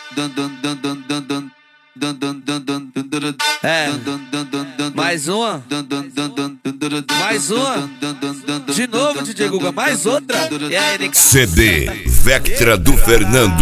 É, mais uma, mais uma, de novo, DJ Guga, mais outra. E aí, Nick? CD Vectra do Fernando.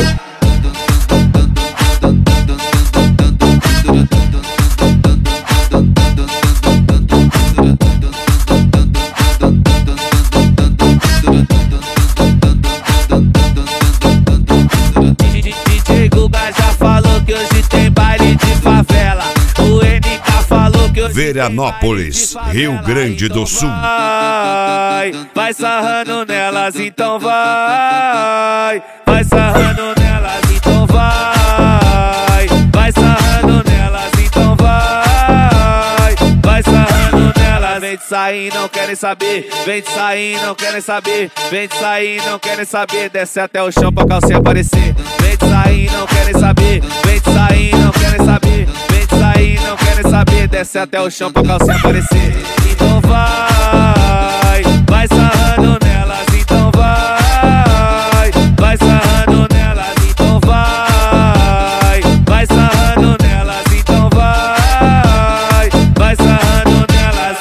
DJ Guga já falou que hoje tem baile de favela. O NK falou que hoje Veranópolis, Rio Grande do Sul. Vai sarrando nelas, então vai. Vai sarrando nelas, então vai. Vai sarrando nelas, então vai. Vai sarrando nelas. Vem de sair, não querem saber. Vem de sair, não querem saber. Vem de sair, não querem saber. Desce até o chão pra calcinha aparecer. Vem de sair, não querem saber. Vem de sair, não querem saber. Vem de sair, não querem saber. Desce até o chão pra calcinha aparecer. Então vai. Vai sarrando nelas, então vai. Vai sarrando nelas, então vai. Vai sarrando nelas, então vai. Vai sarrando nelas.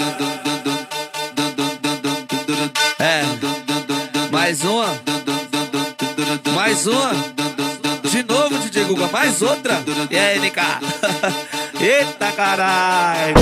É, mais uma, mais uma, de novo, DJ Guga, mais outra. E aí, NK? Eita caralho.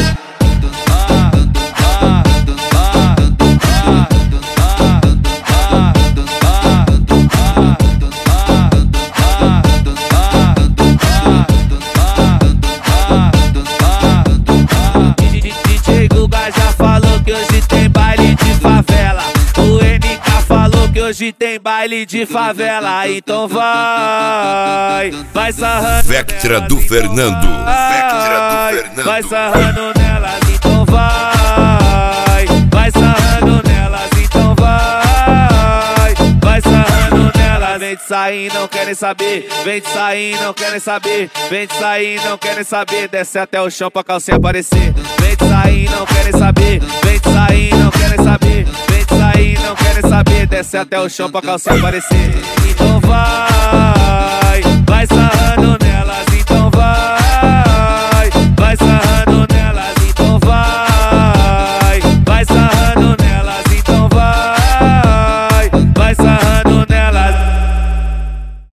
DJ Guga já falou que hoje tem baile de favela. O NK falou que hoje tem baile de favela. Então vai. Vai sarrando Vectra do Fernando. Vectra do Fernando. Vai sarrando nelas, então vai. Vai sarrando nelas, então vai. Vai sarrando nelas. Vem de sair, não querem saber. Vem de sair, não querem saber. Vem de sair, não querem saber. Desce até o chão pra calcinha aparecer. Vem de sair, não querem saber. Vem de sair, não querem saber. Vem de sair, não querem saber. Desce até o chão pra calcinha aparecer. Então vai. Vai sarrando.